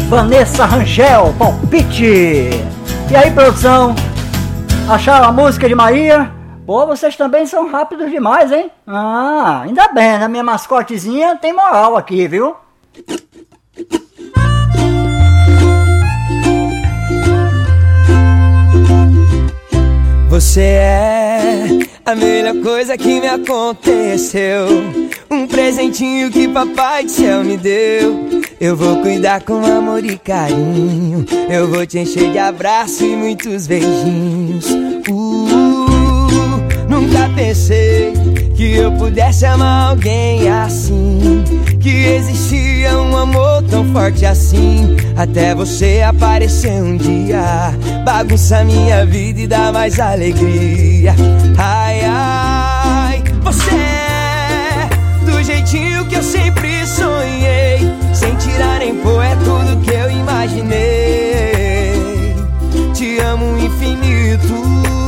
Vanessa Rangel, Palpite. E aí, produção? Acharam a música de Maria? Pô, vocês também são rápidos demais, hein? Ah, ainda bem, né? Minha mascotezinha tem moral aqui, viu? Você é a melhor coisa que me aconteceu, um presentinho que papai do céu me deu. Eu vou cuidar com amor e carinho, eu vou te encher de abraço e muitos beijinhos. Nunca pensei que eu pudesse amar alguém assim, que existia um amor tão forte assim, até você aparecer um dia, bagunça minha vida e dá mais alegria. Ai, ai, você é do jeitinho que eu sempre sonhei, sem tirar nem pôr, é tudo que eu imaginei. Te amo infinito,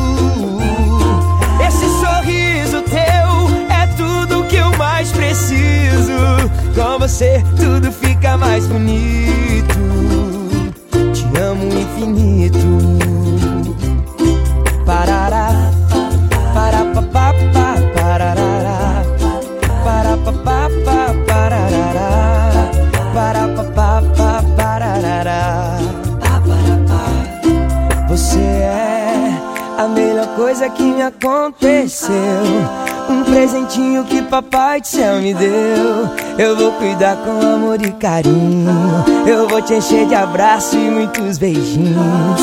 esse sorriso teu é tudo que eu mais preciso. Com você tudo fica mais bonito. Te amo infinito. Parará, parapapá, parará, parapapá, parará, parapapá, parará. Você é a melhor coisa que me aconteceu, um presentinho que papai do céu me deu. Eu vou cuidar com amor e carinho, eu vou te encher de abraço e muitos beijinhos.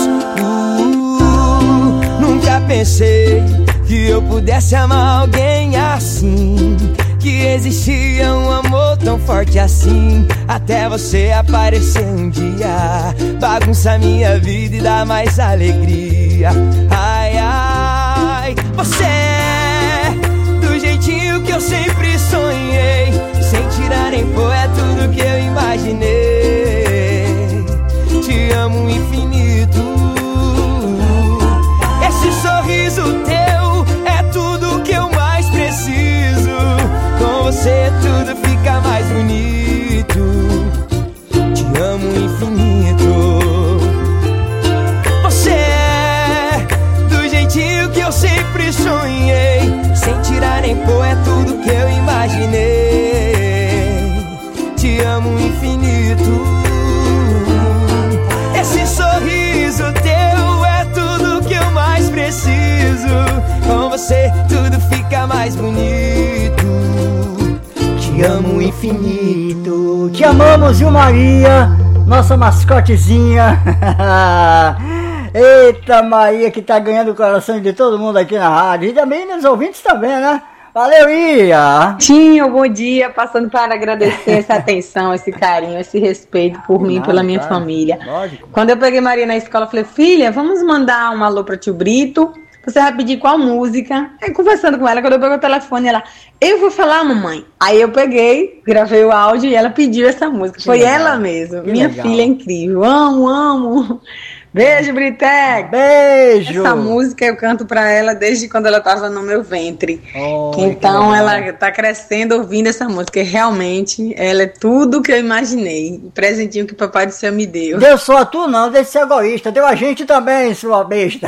Nunca pensei que eu pudesse amar alguém assim, que existia um amor tão forte assim, até você aparecer um dia, bagunça minha vida e dá mais alegria. Ai, ai, você é do jeitinho que eu sempre sonhei, sem tirar nem pôr, é tudo que eu imaginei. Te amo infinito, esse sorriso teu é tudo que eu mais preciso. Com você tudo fica mais bonito. Te amo infinito. Você é do jeitinho que eu sempre sonhei, sem tirar nem pôr, é tudo que eu imaginei. Te amo infinito. Esse sorriso teu é tudo que eu mais preciso. Com você tudo fica mais bonito. Te amo infinito. Te amamos, viu, Maria? Nossa mascotezinha. Eita, Maria, que tá ganhando o coração de todo mundo aqui na rádio. E também nos ouvintes também, né? Valeu, Ia! Tinha, bom dia, passando para agradecer essa atenção, esse carinho, esse respeito por mim, pela minha família. Lógico. Quando eu peguei Maria na escola, eu falei, filha, vamos mandar um alô para tio Brito. Você vai pedir qual música? Aí, conversando com ela, quando eu peguei o telefone, ela, eu vou falar, mamãe. Aí eu peguei, gravei o áudio e ela pediu essa música. Foi legal. Ela mesmo. Que minha legal. Filha é incrível. Amo, amo. Beijo, Britec. Beijo. Essa música eu canto pra ela desde quando ela tava no meu ventre. Então ela tá crescendo ouvindo essa música. E realmente, ela é tudo que eu imaginei. O presentinho que o papai do céu me deu. Deu só a tu não, deixa de ser egoísta. Deu a gente também, sua besta.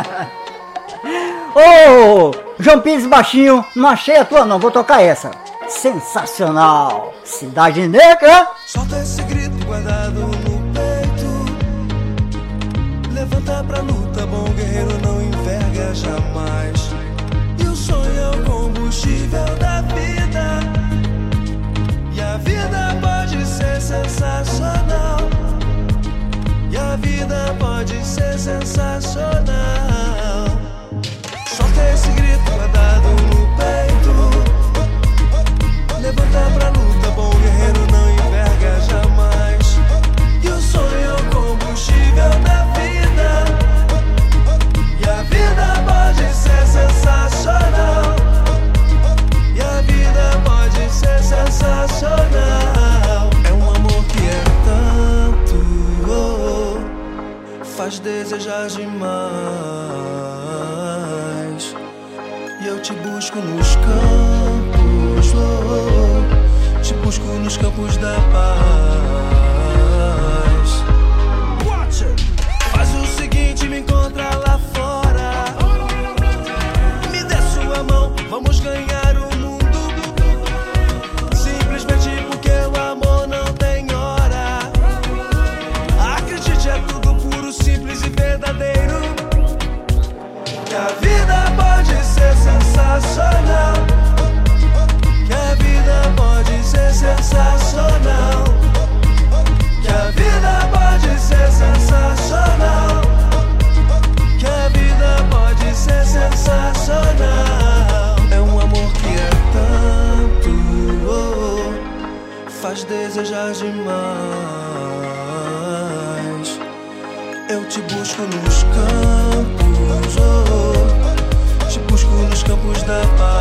Ô, João Pires baixinho, não achei a tua não, vou tocar essa. Sensacional. Cidade Negra. Solta esse grito guardado no peito, levanta pra luta, bom guerreiro não enverga jamais. E o sonho é o combustível da vida, e a vida pode ser sensacional, e a vida pode ser sensacional. Solta esse grito guardado no peito, levanta pra luta, bom guerreiro não enverga jamais. E o sonho é o combustível da vida, e a vida pode ser sensacional, e a vida pode ser sensacional. É um amor que é tanto, faz desejar demais. E eu te busco nos campos, te busco nos campos da paz. Eu te busco nos campos, te busco nos campos da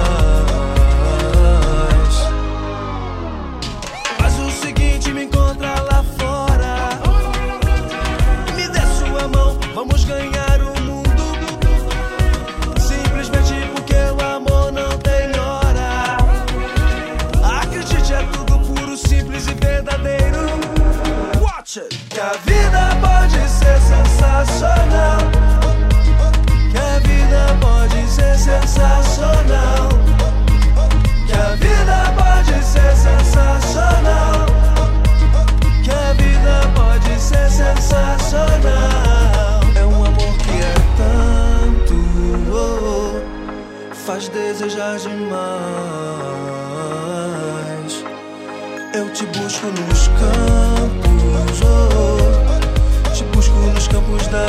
paz. Faz o seguinte, me encontra lá fora e me dê sua mão, vamos ganhar o mundo. Simplesmente porque o amor não tem hora. Acredite, é tudo puro, simples e verdadeiro. Watch it. Que a vida pode ser sensacional. Que a vida pode ser sensacional. Que a vida pode ser sensacional. Que a vida pode ser sensacional. É um amor que é tanto, faz desejar demais. Eu te busco nos campos, te busco nos campos da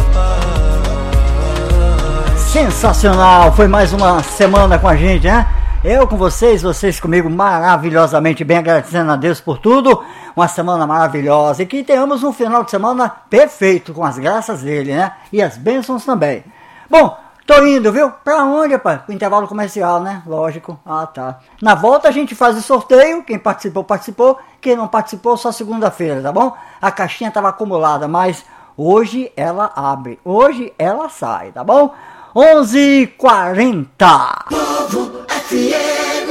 paz. Sensacional, foi mais uma semana com a gente, né? Eu com vocês, vocês comigo, maravilhosamente bem, agradecendo a Deus por tudo. Uma semana maravilhosa e que tenhamos um final de semana perfeito, com as graças dele, né? E as bênçãos também. Bom, tô indo, viu? Pra onde, rapaz? O intervalo comercial, né? Lógico. Ah, tá. Na volta a gente faz o sorteio. Quem participou, participou. Quem não participou, só segunda-feira, tá bom? A caixinha tava acumulada, mas hoje ela abre. Hoje ela sai, tá bom? 11h40. Povo FM.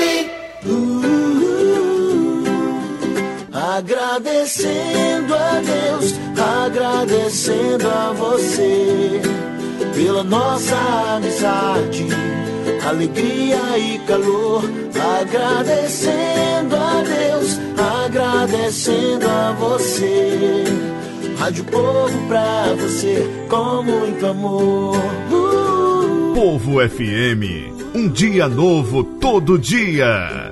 Agradecendo a Deus, agradecendo a você pela nossa amizade, alegria e calor. Agradecendo a Deus, agradecendo a você. Rádio Povo pra você, com muito amor. Povo FM, um dia novo todo dia.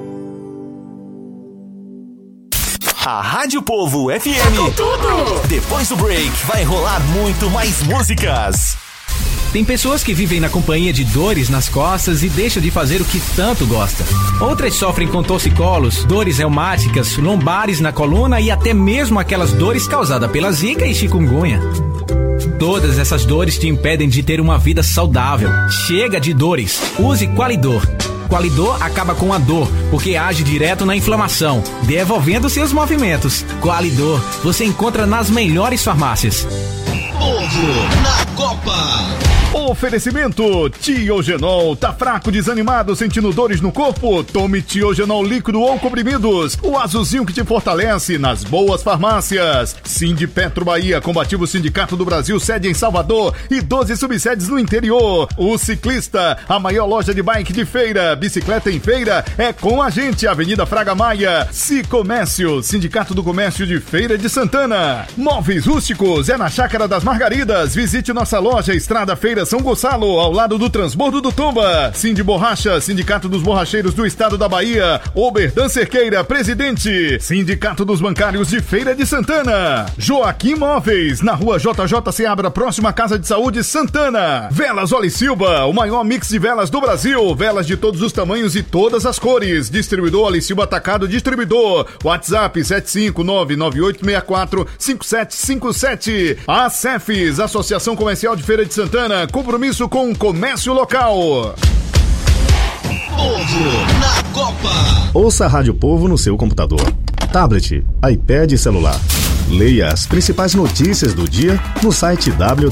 A Rádio Povo FM. Tudo. Depois do break, vai rolar muito mais músicas. Tem pessoas que vivem na companhia de dores nas costas e deixam de fazer o que tanto gosta. Outras sofrem com torcicolos, dores reumáticas, lombares na coluna e até mesmo aquelas dores causadas pela zika e chikungunya. Todas essas dores te impedem de ter uma vida saudável. Chega de dores. Use Qualidor. Qualidor acaba com a dor, porque age direto na inflamação, devolvendo seus movimentos. Qualidor, você encontra nas melhores farmácias. Povo na Copa. Oferecimento Tiogenol. Tá fraco, desanimado, sentindo dores no corpo? Tome Tiogenol líquido ou comprimidos. O azulzinho que te fortalece nas boas farmácias. Sindipetro Bahia, combativo Sindicato do Brasil, sede em Salvador e 12 subsedes no interior. O Ciclista, a maior loja de bike de Feira. Bicicleta em Feira é com a gente. Avenida Fraga Maia. Cicomércio, Sindicato do Comércio de Feira de Santana. Móveis Rústicos é na Chácara das Margaridas. Visite nossa loja Estrada Feira São Gonçalo, ao lado do Transbordo do Tomba. Cindy Borracha, Sindicato dos Borracheiros do Estado da Bahia. Oberdan Cerqueira, presidente. Sindicato dos Bancários de Feira de Santana. Joaquim Móveis, na rua JJ Seabra, próxima à Casa de Saúde Santana. Velas Oli Silva, o maior mix de velas do Brasil. Velas de todos os tamanhos e todas as cores. Distribuidor Oli Silva Atacado Distribuidor. WhatsApp 75998645757. A Cefes, Associação Comercial de Feira de Santana. Compromisso com o comércio local. Povo na Copa. Ouça a Rádio Povo no seu computador, tablet, iPad e celular. Leia as principais notícias do dia no site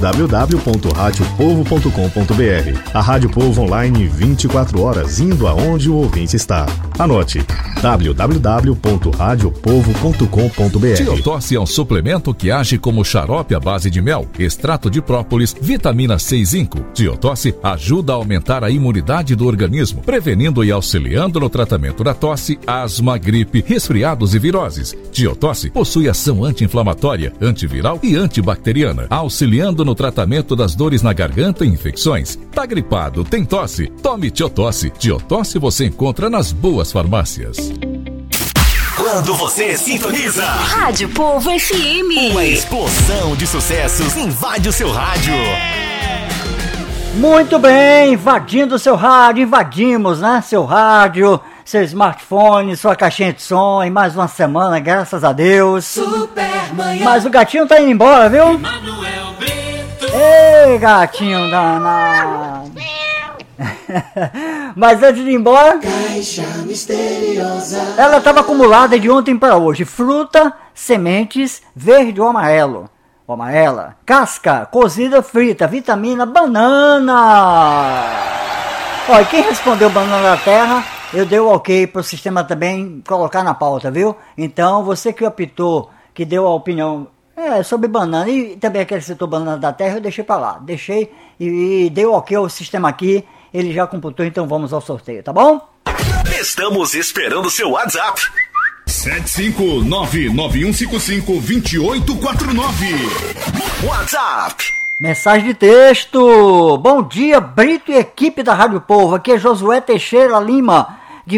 www.radiopovo.com.br. A Rádio Povo online 24 horas, indo aonde o ouvinte está. Anote: www.radiopovo.com.br. Tiotosse é um suplemento que age como xarope à base de mel, extrato de própolis, vitamina C e zinco. Tiotosse ajuda a aumentar a imunidade do organismo, prevenindo e auxiliando no tratamento da tosse, asma, gripe, resfriados e viroses. Tiotosse possui ação anti-inflamatória, antiviral e antibacteriana, auxiliando no tratamento das dores na garganta e infecções. Tá gripado, tem tosse? Tome Tiotosse. Tiotosse você encontra nas boas farmácias. Quando você sintoniza Rádio Povo FM, uma explosão de sucessos invade o seu rádio. Muito bem, invadindo o seu rádio, invadimos, né? Seu rádio, seu smartphone, sua caixinha de som, em mais uma semana, graças a Deus. Supermanhã. Mas o gatinho tá indo embora, viu? Emanuel Brito. Ei, gatinho danado. Mas antes de ir embora, Caixa misteriosa. ela estava acumulada de ontem para hoje. Fruta, sementes, verde ou amarelo. Ou amarela. Casca, cozida, frita, vitamina, banana. Olha, quem respondeu banana da terra, eu dei o ok para o sistema também colocar na pauta, viu? Então, você que optou, que deu a opinião sobre banana e também acrescentou banana da terra, eu deixei para lá. Deixei e dei o ok ao sistema aqui. Ele já computou, então vamos ao sorteio, tá bom? Estamos esperando seu WhatsApp. 759-9155-2849. WhatsApp. Mensagem de texto. Bom dia, Brito e equipe da Rádio Povo. Aqui é Josué Teixeira Lima, de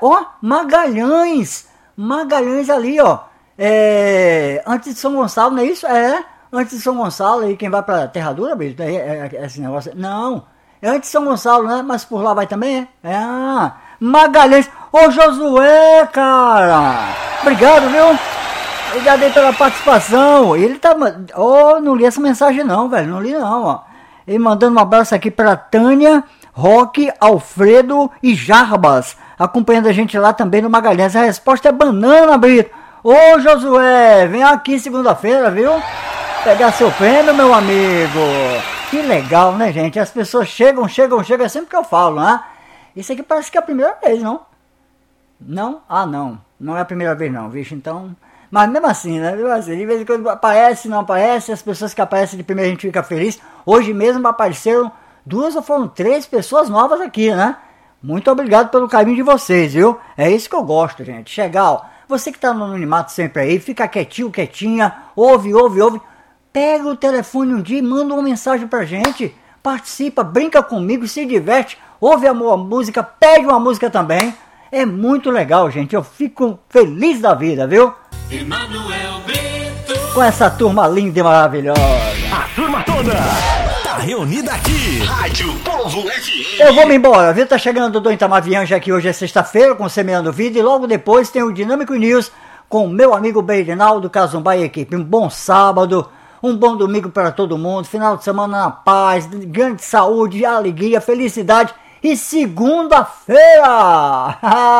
Magalhães. Magalhães ali, ó. Antes de São Gonçalo, não é isso? Antes de São Gonçalo, aí quem vai pra Terra Dura, Brito? Esse negócio. Não. É antes de São Gonçalo, né? Mas por lá vai também, Magalhães. Ô, Josué, cara. Obrigado, viu? Obrigado aí pela participação. Ele tá... não li essa mensagem não, velho. Não li não, ó. Ele mandando um abraço aqui pra Tânia, Roque, Alfredo e Jarbas. Acompanhando a gente lá também no Magalhães. A resposta é banana, Brito. Ô, Josué, vem aqui segunda-feira, viu? Pegar seu prêmio, meu amigo. Que legal, né, gente? As pessoas chegam, é sempre que eu falo, né? Isso aqui parece que é a primeira vez, não? Não? Ah, não. Não é a primeira vez, não, bicho. Então... Mas mesmo assim, né? De vez em quando aparece, não aparece. As pessoas que aparecem de primeira a gente fica feliz. Hoje mesmo apareceram 2 ou foram 3 pessoas novas aqui, né? Muito obrigado pelo carinho de vocês, viu? É isso que eu gosto, gente. Chegar, ó. Você que tá no anonimato sempre aí, fica quietinho, quietinha. Ouve. Pega o telefone um dia e manda uma mensagem pra gente. Participa, brinca comigo, se diverte. Ouve a música, pede uma música também. É muito legal, gente. Eu fico feliz da vida, viu? Emanuel Brito. Com essa turma linda e maravilhosa. A turma toda tá reunida aqui. Rádio Povo FM. Eu vou me embora, viu? Tá chegando o Dom Itamavianja aqui hoje é sexta-feira com Semeando Vida. E logo depois tem o Dinâmico News com o meu amigo Beirinaldo Casumba e equipe. Um bom sábado. Um bom domingo para todo mundo, final de semana na paz, grande saúde, alegria, felicidade. E segunda-feira,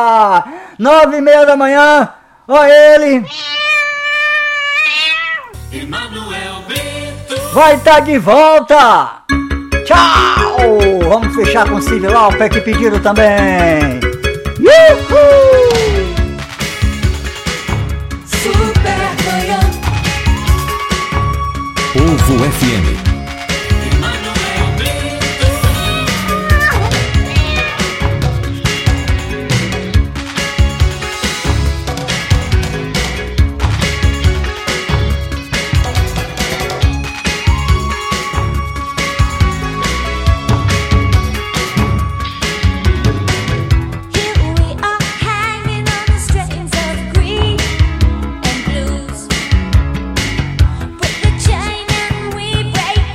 9h30 da manhã, olha ele. Emanuel Brito. Vai estar de volta. Tchau. Vamos fechar com o Cílio Alper que pediram também. Uhul. Povo FM. Break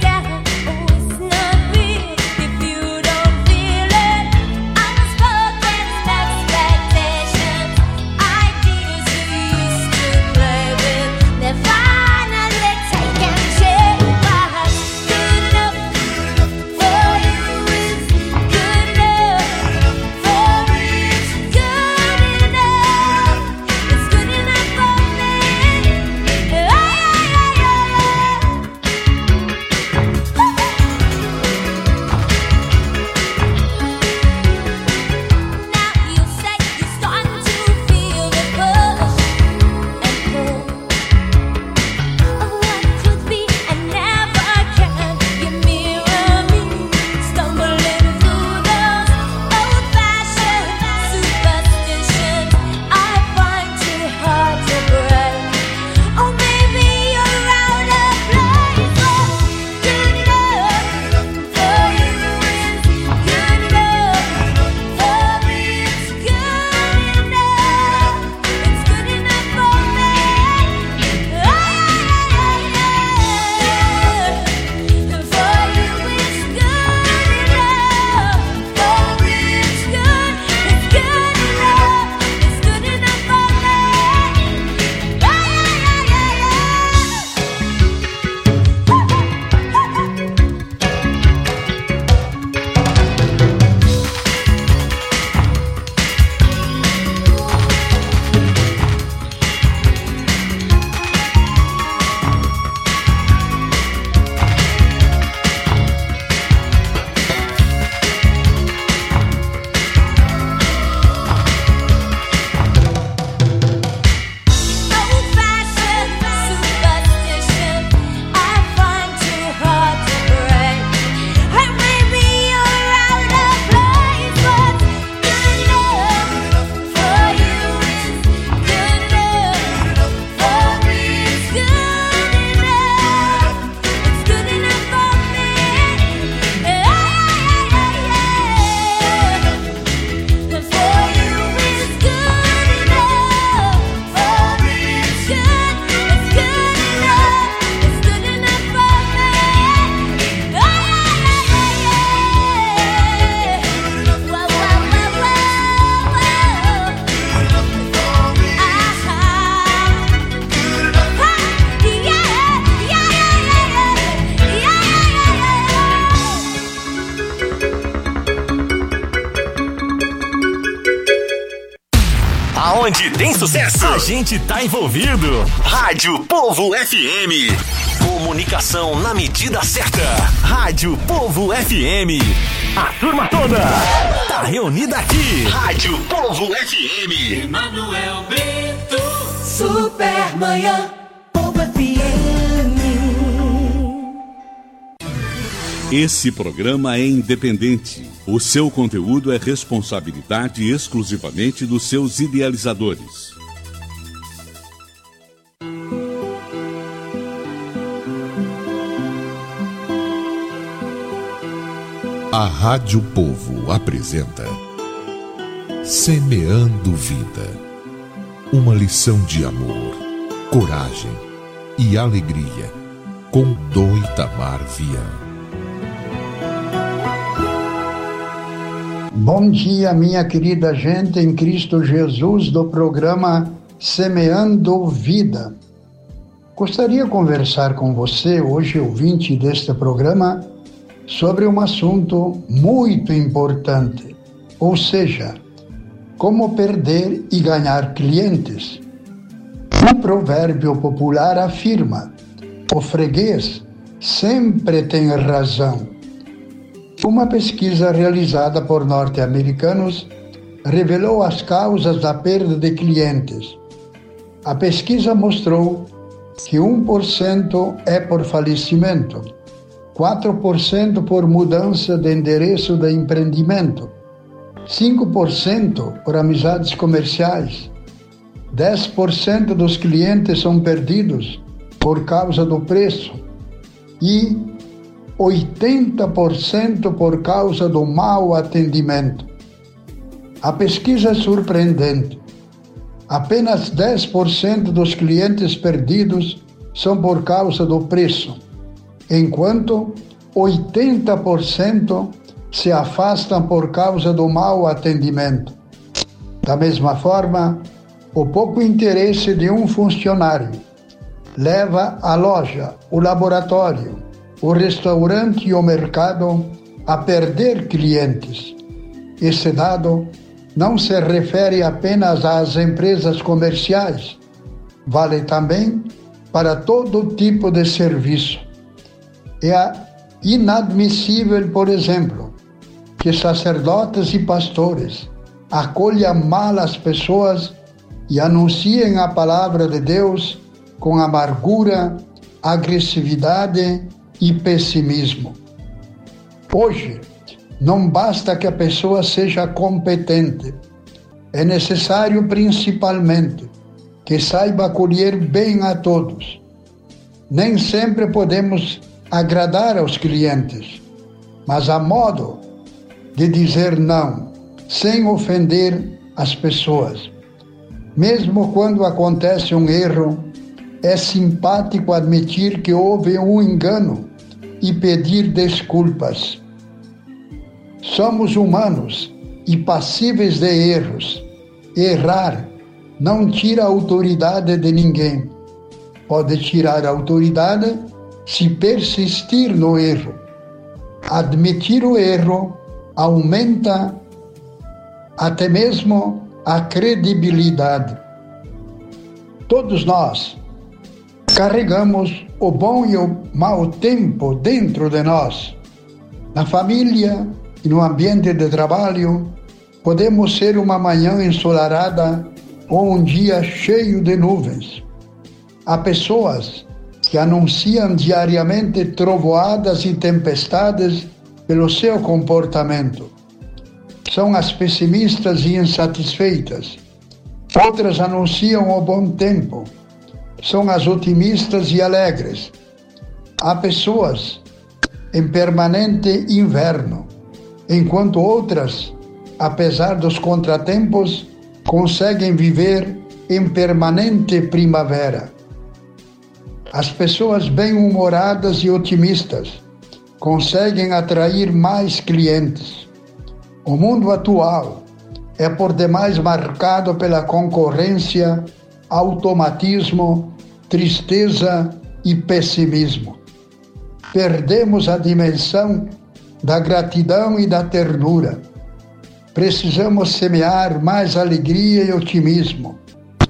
tem sucesso, a gente tá envolvido. Rádio Povo FM. Comunicação na medida certa. Rádio Povo FM. A turma toda tá reunida aqui. Rádio Povo FM. Emanuel Brito. Supermanhã Povo FM. Esse programa é independente. O seu conteúdo é responsabilidade exclusivamente dos seus idealizadores. A Rádio Povo apresenta Semeando Vida. Uma lição de amor, coragem e alegria com Dom Itamar Viana. Bom dia, minha querida gente em Cristo Jesus do programa Semeando Vida. Gostaria de conversar com você, hoje ouvinte deste programa, sobre um assunto muito importante, ou seja, como perder e ganhar clientes. Um provérbio popular afirma: o freguês sempre tem razão. Uma pesquisa realizada por norte-americanos revelou as causas da perda de clientes. A pesquisa mostrou que 1% é por falecimento, 4% por mudança de endereço de empreendimento, 5% por amizades comerciais, 10% dos clientes são perdidos por causa do preço e 80% por causa do mau atendimento. A pesquisa é surpreendente. Apenas 10% dos clientes perdidos são por causa do preço, enquanto 80% se afastam por causa do mau atendimento. Da mesma forma, o pouco interesse de um funcionário leva a loja, o laboratório, o restaurante e o mercado a perder clientes. Esse dado não se refere apenas às empresas comerciais, vale também para todo tipo de serviço. É inadmissível, por exemplo, que sacerdotes e pastores acolham mal as pessoas e anunciem a palavra de Deus com amargura, agressividade e pessimismo. Hoje, não basta que a pessoa seja competente, é necessário principalmente que saiba acolher bem a todos. Nem sempre podemos agradar aos clientes, mas há modo de dizer não, sem ofender as pessoas. Mesmo quando acontece um erro, é simpático admitir que houve um engano e pedir desculpas. Somos humanos e passíveis de erros. Errar não tira a autoridade de ninguém. Pode tirar a autoridade se persistir no erro. Admitir o erro aumenta até mesmo a credibilidade. Todos nós carregamos o bom e o mau tempo dentro de nós. Na família e no ambiente de trabalho, podemos ser uma manhã ensolarada ou um dia cheio de nuvens. Há pessoas que anunciam diariamente trovoadas e tempestades pelo seu comportamento. São as pessimistas e insatisfeitas. Outras anunciam o bom tempo. São as otimistas e alegres. Há pessoas em permanente inverno, enquanto outras, apesar dos contratempos, conseguem viver em permanente primavera. As pessoas bem-humoradas e otimistas conseguem atrair mais clientes. O mundo atual é por demais marcado pela concorrência, automatismo, tristeza e pessimismo. Perdemos a dimensão da gratidão e da ternura. Precisamos semear mais alegria e otimismo.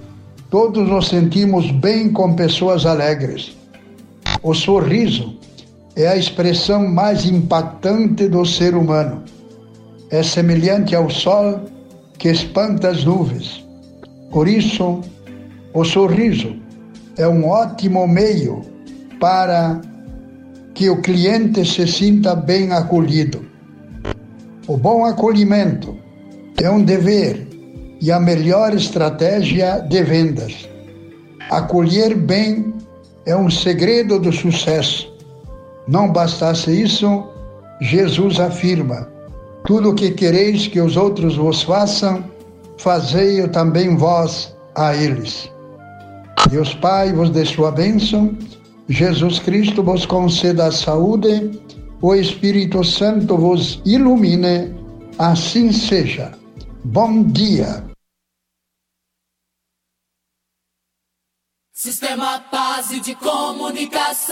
Todos nos sentimos bem com pessoas alegres. O sorriso é a expressão mais impactante do ser humano. É semelhante ao sol que espanta as nuvens. Por isso, o sorriso é um ótimo meio para que o cliente se sinta bem acolhido. O bom acolhimento é um dever e a melhor estratégia de vendas. Acolher bem é um segredo do sucesso. Não bastasse isso, Jesus afirma: tudo o que quereis que os outros vos façam, fazei-o também vós a eles. Deus Pai vos dê sua bênção, Jesus Cristo vos conceda a saúde, o Espírito Santo vos ilumine, assim seja. Bom dia. Sistema Base de Comunicação.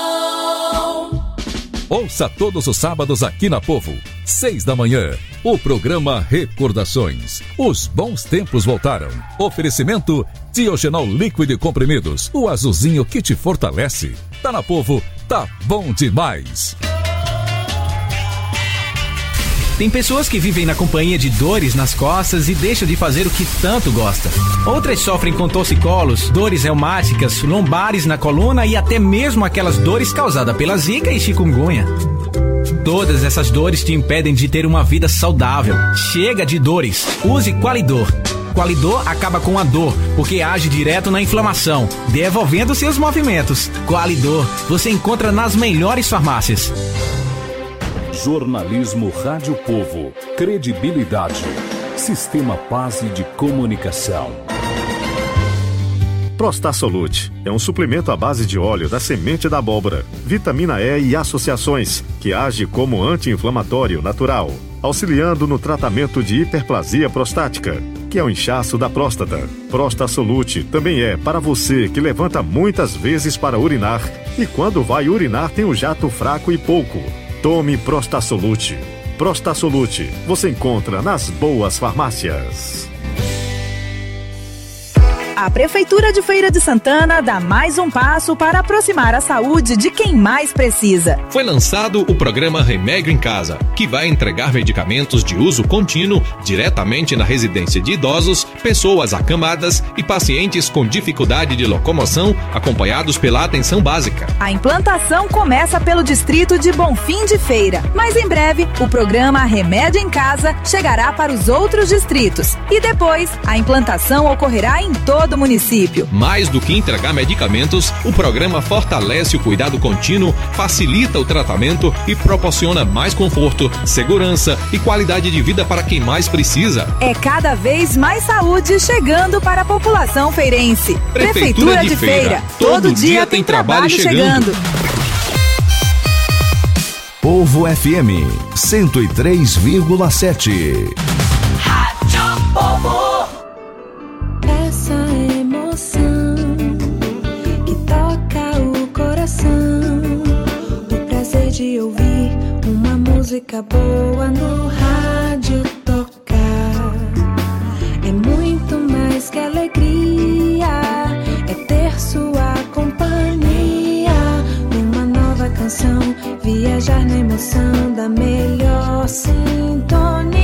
Ouça todos os sábados aqui na Povo, 6 da manhã, o programa Recordações. Os bons tempos voltaram. Oferecimento Diogenol líquido e comprimidos, o azulzinho que te fortalece. Tá na Povo, tá bom demais. Tem pessoas que vivem na companhia de dores nas costas e deixam de fazer o que tanto gosta. Outras sofrem com torcicolos, dores reumáticas, lombares na coluna e até mesmo aquelas dores causadas pela zika e chikungunya. Todas essas dores te impedem de ter uma vida saudável. Chega de dores. Use Qualidor. Qualidor acaba com a dor, porque age direto na inflamação, devolvendo seus movimentos. Qualidor, você encontra nas melhores farmácias. Jornalismo Rádio Povo. Credibilidade. Sistema Base de Comunicação. Prostasolute é um suplemento à base de óleo da semente da abóbora, vitamina E e associações, que age como anti-inflamatório natural, auxiliando no tratamento de hiperplasia prostática, que é o inchaço da próstata. Prostasolute também é para você que levanta muitas vezes para urinar e quando vai urinar tem um jato fraco e pouco. Tome Prostasolute. Prostasolute você encontra nas boas farmácias. A Prefeitura de Feira de Santana dá mais um passo para aproximar a saúde de quem mais precisa. Foi lançado o programa Remédio em Casa, que vai entregar medicamentos de uso contínuo diretamente na residência de idosos, pessoas acamadas e pacientes com dificuldade de locomoção, acompanhados pela atenção básica. A implantação começa pelo distrito de Bonfim de Feira, mas em breve o programa Remédio em Casa chegará para os outros distritos e depois a implantação ocorrerá em todo do município. Mais do que entregar medicamentos, o programa fortalece o cuidado contínuo, facilita o tratamento e proporciona mais conforto, segurança e qualidade de vida para quem mais precisa. É cada vez mais saúde chegando para a população feirense. Prefeitura de Feira. Todo dia tem trabalho chegando. Povo FM 103,7. Rádio Povo. Essa emoção que toca o coração, o prazer de ouvir uma música boa no rádio tocar, é muito mais que alegria, é ter sua companhia numa nova canção, viajar na emoção da melhor sintonia.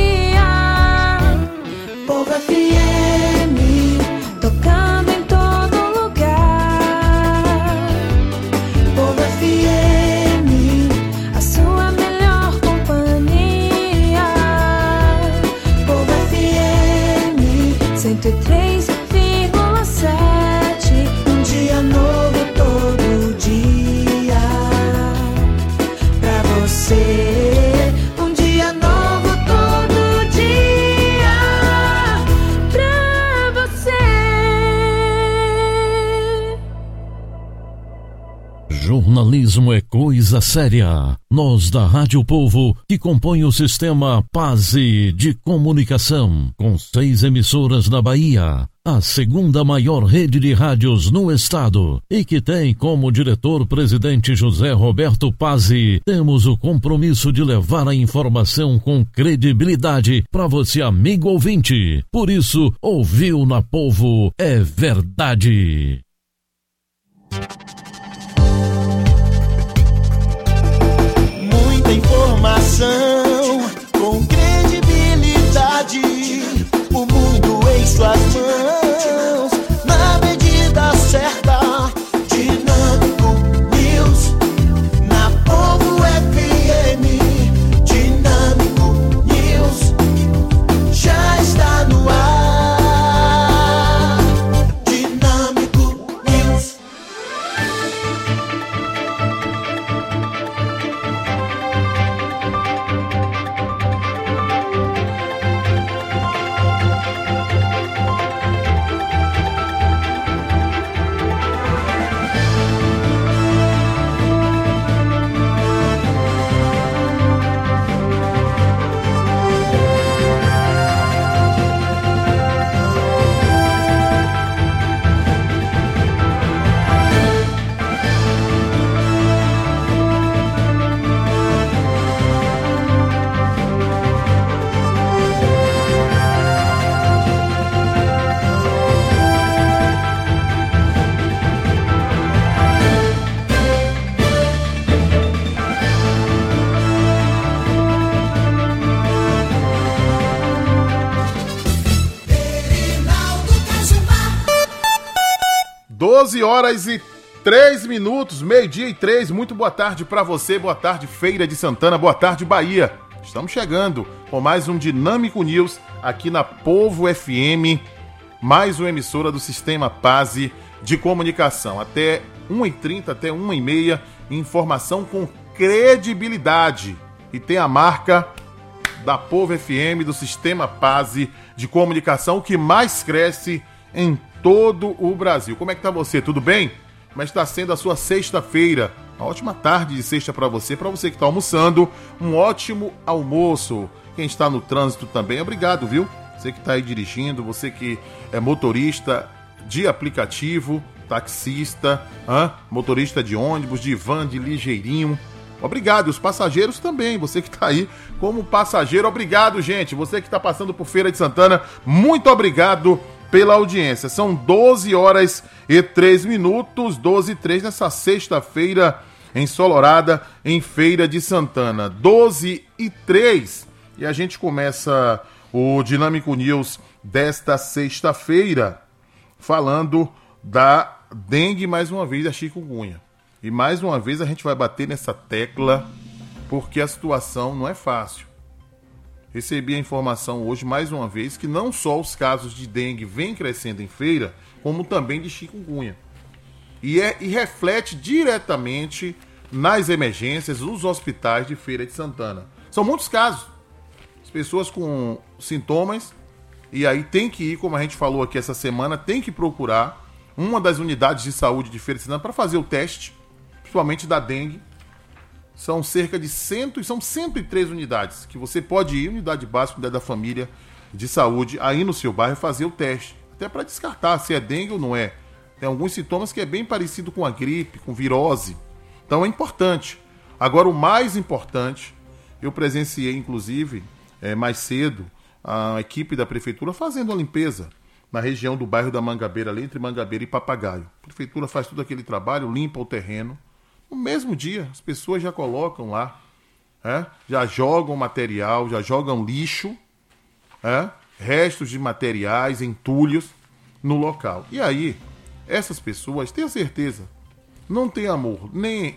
Povo FM, tocando em todo lugar. Povo FM, a sua melhor companhia. Povo FM, 103,7. Um dia novo todo dia pra você. Jornalismo é coisa séria. Nós da Rádio Povo, que compõe o sistema Pase de Comunicação, com 6 emissoras na Bahia, a segunda maior rede de rádios no estado, e que tem como diretor-presidente José Roberto Pazzi, temos o compromisso de levar a informação com credibilidade para você, amigo ouvinte. Por isso, ouviu na Povo é verdade. Muita informação com credibilidade, o mundo em suas mãos, na medida certa. Dinâmico News, na Povo FM. Dinâmico News, já está no ar. Dinâmico News. Horas e 3 minutos, 12:03. Muito boa tarde pra você, boa tarde Feira de Santana, boa tarde Bahia. Estamos chegando com mais um Dinâmico News aqui na Povo FM, mais uma emissora do Sistema Pase de Comunicação. Até 1h30, até 1h30, informação com credibilidade. E tem a marca da Povo FM, do Sistema Pase de Comunicação, que mais cresce em todo o Brasil. Como é que tá você? Tudo bem? Como está sendo a sua sexta-feira? Uma ótima tarde de sexta para você que está almoçando, um ótimo almoço. Quem está no trânsito também, obrigado, viu? Você que está aí dirigindo, você que é motorista de aplicativo, taxista, motorista de ônibus, de van, de ligeirinho. Obrigado, e os passageiros também, você que está aí como passageiro, obrigado, gente. Você que está passando por Feira de Santana, muito obrigado pela audiência. São 12h03, 12h03 nessa sexta-feira ensolarada em Feira de Santana. 12h03 e a gente começa o Dinâmico News desta sexta-feira falando da dengue mais uma vez, da chikungunya. E mais uma vez a gente vai bater nessa tecla porque a situação não é fácil. Recebi a informação hoje, mais uma vez, que não só os casos de dengue vêm crescendo em Feira, como também de chikungunya. E reflete diretamente nas emergências, nos hospitais de Feira de Santana. São muitos casos. As pessoas com sintomas, e aí tem que ir, como a gente falou aqui essa semana, tem que procurar uma das unidades de saúde de Feira de Santana para fazer o teste, principalmente da dengue. São cerca de 103 unidades que você pode ir, unidade básica, unidade da família de saúde, aí no seu bairro fazer o teste, até para descartar se é dengue ou não é. Tem alguns sintomas que é bem parecido com a gripe, com virose. Então é importante. Agora o mais importante, eu presenciei inclusive mais cedo a equipe da prefeitura fazendo a limpeza na região do bairro da Mangabeira, ali entre Mangabeira e Papagaio. A prefeitura faz todo aquele trabalho, limpa o terreno. No mesmo dia, as pessoas já colocam lá, já jogam material, já jogam lixo, restos de materiais, entulhos no local. E aí, essas pessoas, tenho certeza, não tem amor nem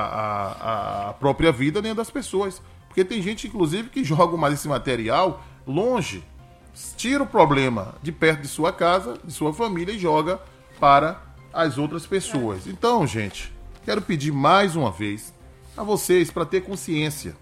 a própria vida, nem a das pessoas. Porque tem gente, inclusive, que joga mais esse material longe, tira o problema de perto de sua casa, de sua família e joga para as outras pessoas. Então, gente, quero pedir mais uma vez a vocês para ter consciência.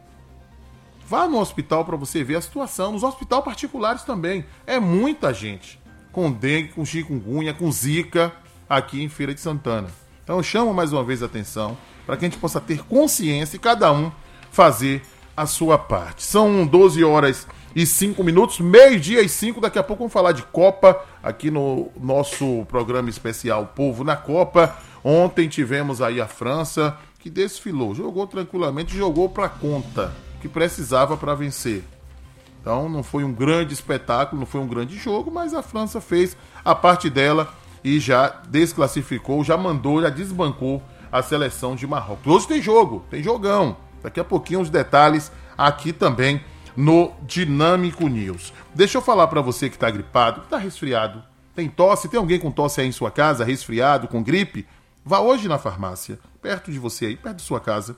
Vá no hospital para você ver a situação. Nos hospitais particulares também. É muita gente com dengue, com chikungunya, com zika aqui em Feira de Santana. Então eu chamo mais uma vez a atenção para que a gente possa ter consciência e cada um fazer a sua parte. São 12 horas e 5 minutos, 12:05, daqui a pouco vamos falar de Copa, aqui no nosso programa especial Povo na Copa. Ontem tivemos aí a França, que desfilou, jogou tranquilamente, jogou para conta, que precisava para vencer. Então não foi um grande espetáculo, não foi um grande jogo, mas a França fez a parte dela e já desclassificou, já mandou, já desbancou a seleção de Marrocos. Hoje tem jogo, tem jogão. Daqui a pouquinho os detalhes aqui também no Dinâmico News. Deixa eu falar para você que tá gripado, que tá resfriado, tem tosse, tem alguém com tosse aí em sua casa, resfriado, com gripe? Vá hoje na farmácia, perto de você aí, perto de sua casa,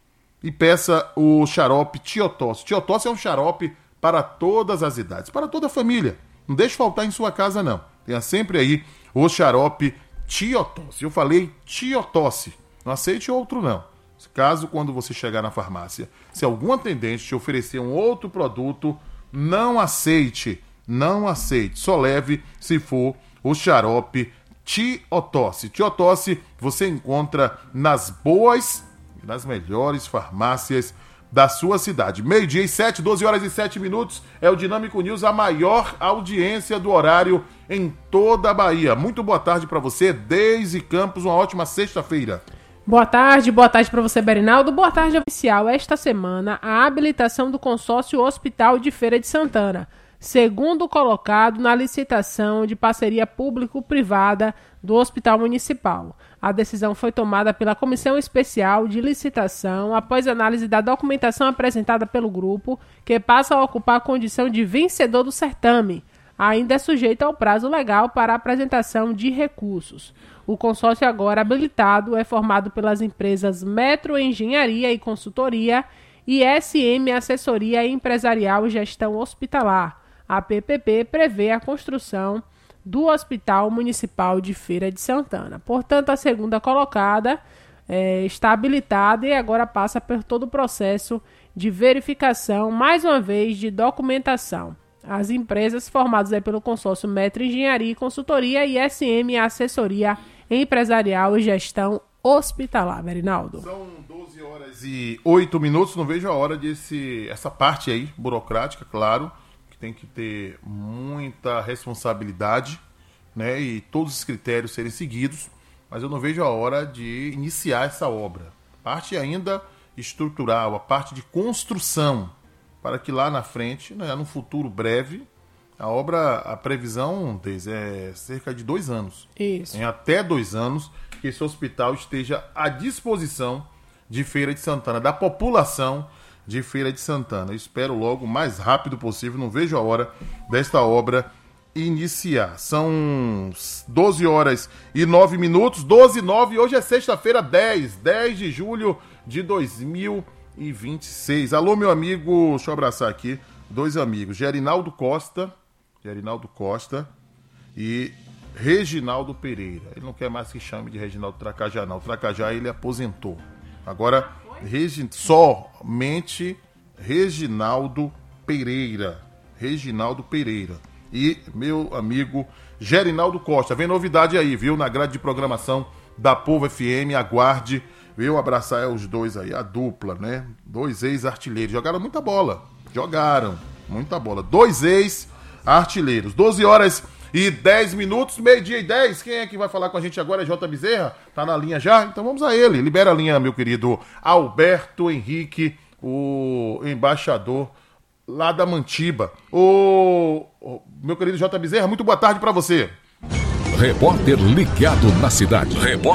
e peça o xarope Tiotosse. Tiotosse é um xarope para todas as idades, para toda a família. Não deixe faltar em sua casa, não. Tenha sempre aí o xarope Tiotosse. Eu falei Tiotosse, não aceite outro, não. Caso, quando você chegar na farmácia, se algum atendente te oferecer um outro produto, não aceite. Não aceite. Só leve se for o xarope Tiotosse. Tiotosse você encontra nas boas, nas melhores farmácias da sua cidade. 12:07, 12 horas e 7 minutos. É o Dinâmico News, a maior audiência do horário em toda a Bahia. Muito boa tarde para você, Deise Campos. Uma ótima sexta-feira. Boa tarde para você, Berinaldo. Boa tarde, oficial. Esta semana, a habilitação do consórcio Hospital de Feira de Santana, segundo colocado na licitação de parceria público-privada do Hospital Municipal. A decisão foi tomada pela Comissão Especial de Licitação após análise da documentação apresentada pelo grupo, que passa a ocupar a condição de vencedor do certame. Ainda é sujeito ao prazo legal para a apresentação de recursos. O consórcio agora habilitado é formado pelas empresas Metro Engenharia e Consultoria e SM Assessoria Empresarial e Gestão Hospitalar. A PPP prevê a construção do Hospital Municipal de Feira de Santana. Portanto, a segunda colocada está habilitada e agora passa por todo o processo de verificação, mais uma vez, de documentação. As empresas formadas pelo consórcio Metro Engenharia e Consultoria e SM Assessoria Empresarial e Gestão Hospitalar. Berinaldo. São 12 horas e 8 minutos, não vejo a hora essa parte aí, burocrática, claro, que tem que ter muita responsabilidade, né, e todos os critérios serem seguidos, mas eu não vejo a hora de iniciar essa obra. A parte ainda estrutural, a parte de construção, para que lá na frente, né, no futuro breve, a previsão é cerca de 2 anos. Isso. Em até 2 anos que esse hospital esteja à disposição de Feira de Santana, da população de Feira de Santana. Eu espero logo o mais rápido possível, não vejo a hora desta obra iniciar. São 12 horas e 9 minutos, 12 e 9, hoje é sexta-feira, 10 de julho de 2026. Alô, meu amigo, deixa eu abraçar aqui, 2 amigos, Gerinaldo Costa e Reginaldo Pereira. Ele não quer mais que chame de Reginaldo Tracajá, não. Tracajá ele aposentou. Agora, somente Reginaldo Pereira. E meu amigo Gerinaldo Costa. Vem novidade aí, viu? Na grade de programação da Povo FM, aguarde. Viu? Abraçar os dois aí, a dupla, né? 2 ex-artilheiros. Jogaram muita bola. 2 ex-artilheiros. 12 horas e 10 minutos, 12:10. Quem é que vai falar com a gente agora? É J. Bezerra? Tá na linha já? Então vamos a ele. Libera a linha, meu querido Alberto Henrique, o embaixador lá da Mantiba. Meu querido J. Bezerra, muito boa tarde para você. Repórter ligado na cidade.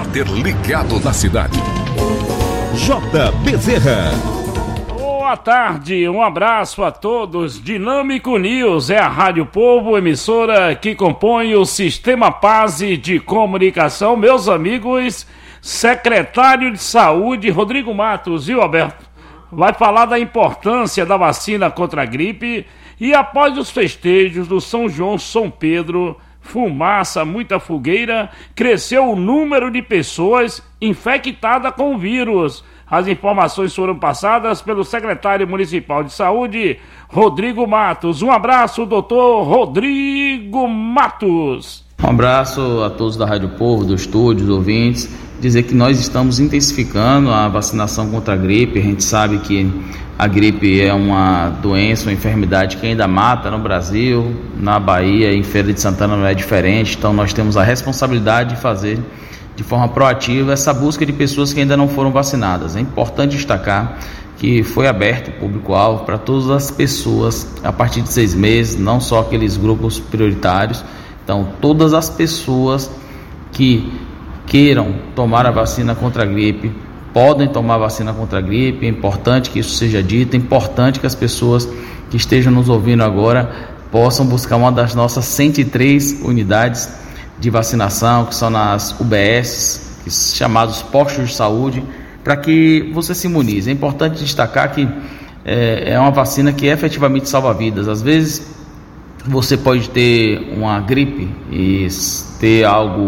J. Bezerra. Boa tarde, um abraço a todos. Dinâmico News é a Rádio Povo, emissora que compõe o Sistema Pase de Comunicação. Meus amigos, secretário de Saúde, Rodrigo Matos, viu, Alberto? Vai falar da importância da vacina contra a gripe e após os festejos do São João, São Pedro, fumaça, muita fogueira, cresceu o número de pessoas infectadas com o vírus. As informações foram passadas pelo secretário municipal de saúde, Rodrigo Matos. Um abraço, doutor Rodrigo Matos. Um abraço a todos da Rádio Povo, do estúdio, dos ouvintes. dizer que nós estamos intensificando a vacinação contra a gripe. A gente sabe que a gripe é uma doença, uma enfermidade que ainda mata no Brasil, na Bahia, em Feira de Santana não é diferente. Então nós temos a responsabilidade de fazer de forma proativa essa busca de pessoas que ainda não foram vacinadas. É importante destacar que foi aberto o público-alvo para todas as pessoas a partir de 6 meses, não só aqueles grupos prioritários. Então todas as pessoas que queiram tomar a vacina contra a gripe podem tomar a vacina contra a gripe. É importante que isso seja dito, é importante que as pessoas que estejam nos ouvindo agora possam buscar uma das nossas 103 unidades de vacinação, que são nas UBS, chamados postos de saúde, para que você se imunize. É importante destacar que é uma vacina que efetivamente salva vidas. Às vezes você pode ter uma gripe e ter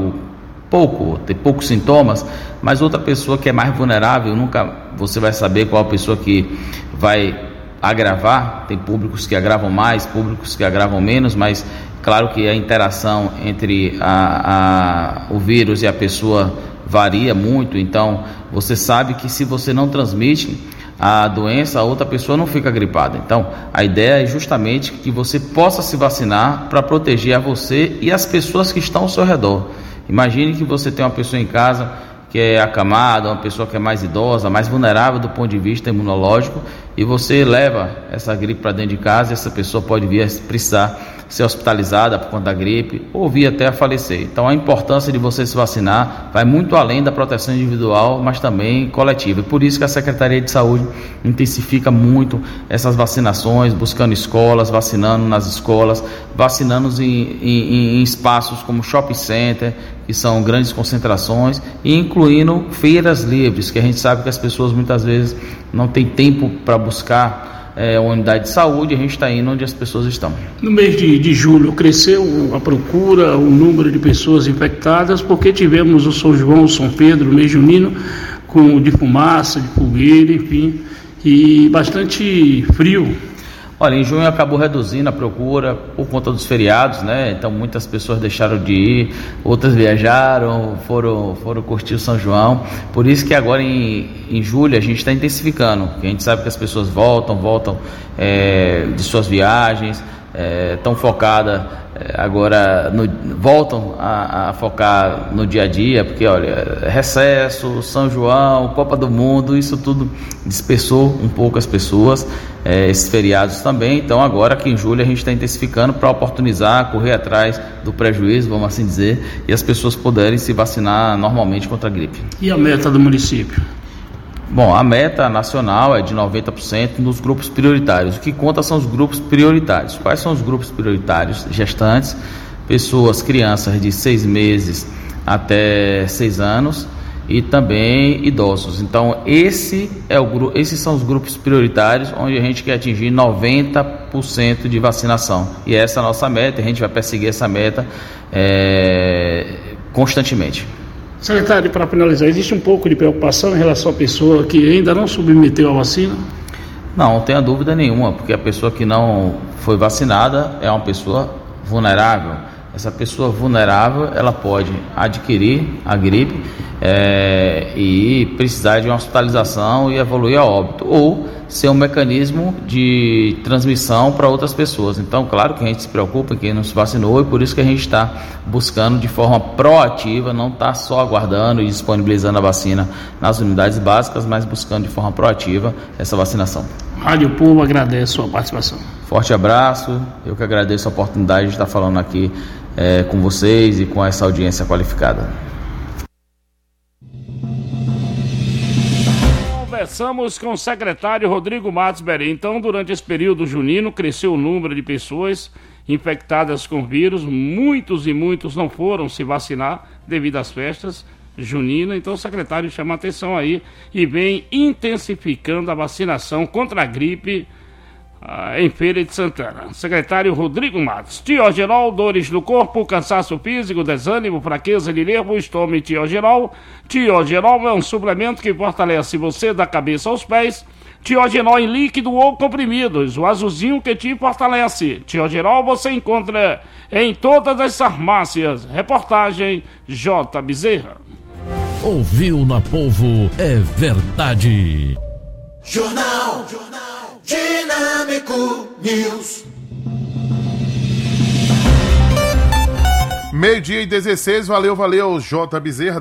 poucos sintomas, mas outra pessoa que é mais vulnerável, nunca você vai saber qual a pessoa que vai agravar. Tem públicos que agravam mais, públicos que agravam menos, mas claro que a interação entre o vírus e a pessoa varia muito. Então você sabe que se você não transmite a doença, a outra pessoa não fica gripada. Então a ideia é justamente que você possa se vacinar para proteger a você e as pessoas que estão ao seu redor. Imagine que você tem uma pessoa em casa que é acamada, uma pessoa que é mais idosa, mais vulnerável do ponto de vista imunológico, e você leva essa gripe para dentro de casa, e essa pessoa pode vir a precisar ser hospitalizada por conta da gripe ou vir até a falecer. Então a importância de você se vacinar vai muito além da proteção individual, mas também coletiva. E por isso que a Secretaria de Saúde intensifica muito essas vacinações, buscando escolas, vacinando nas escolas, vacinando em espaços como shopping center, que são grandes concentrações, e incluindo feiras livres, que a gente sabe que as pessoas muitas vezes não têm tempo para buscar uma unidade de saúde. A gente está indo onde as pessoas estão. No mês de julho cresceu a procura, o número de pessoas infectadas, porque tivemos o São João, o São Pedro, o mês junino, de fumaça, de fogueira, enfim, e bastante frio. Olha, em junho acabou reduzindo a procura por conta dos feriados, né? Então muitas pessoas deixaram de ir, outras viajaram, foram curtir o São João. Por isso que agora em julho a gente está intensificando, porque a gente sabe que as pessoas voltam de suas viagens, estão focadas agora, voltam a focar no dia a dia, porque olha, recesso, São João, Copa do Mundo, isso tudo dispersou um pouco as pessoas, esses feriados também. Então agora aqui em julho a gente está intensificando para oportunizar, correr atrás do prejuízo, vamos assim dizer, e as pessoas poderem se vacinar normalmente contra a gripe. E a meta do município? Bom, a meta nacional é de 90% nos grupos prioritários. O que conta são os grupos prioritários. Quais são os grupos prioritários? Gestantes, pessoas, crianças de 6 meses até 6 anos e também idosos. Então, esses são os grupos prioritários onde a gente quer atingir 90% de vacinação. E essa é a nossa meta, a gente vai perseguir essa meta constantemente. Secretário, para finalizar, existe um pouco de preocupação em relação à pessoa que ainda não submeteu a vacina? Não tenha dúvida nenhuma, porque a pessoa que não foi vacinada é uma pessoa vulnerável. Essa pessoa vulnerável, ela pode adquirir a gripe e precisar de uma hospitalização e evoluir a óbito, ou ser um mecanismo de transmissão para outras pessoas. Então, claro que a gente se preocupa em quem não se vacinou, e por isso que a gente está buscando de forma proativa, não está só aguardando e disponibilizando a vacina nas unidades básicas, mas buscando de forma proativa essa vacinação. Rádio Povo agradece a sua participação. Forte abraço, eu que agradeço a oportunidade de estar falando aqui com vocês e com essa audiência qualificada. Conversamos com o secretário Rodrigo Matos Berim. Então, durante esse período junino, cresceu o número de pessoas infectadas com vírus. Muitos e muitos não foram se vacinar devido às festas juninas. Então, o secretário chama a atenção aí e vem intensificando a vacinação contra a gripe em Feira de Santana. Secretário Rodrigo Matos. Tiogerol, dores no corpo, cansaço físico, desânimo, fraqueza de nervos, tome Tiogerol. Tiogerol é um suplemento que fortalece você da cabeça aos pés. Tiogerol em líquido ou comprimidos, o azulzinho que te fortalece. Tiogerol você encontra em todas as farmácias. Reportagem J. Bezerra. Ouviu na Povo é verdade. Jornal Dinâmico News. 12:16, valeu, J. Bezerra,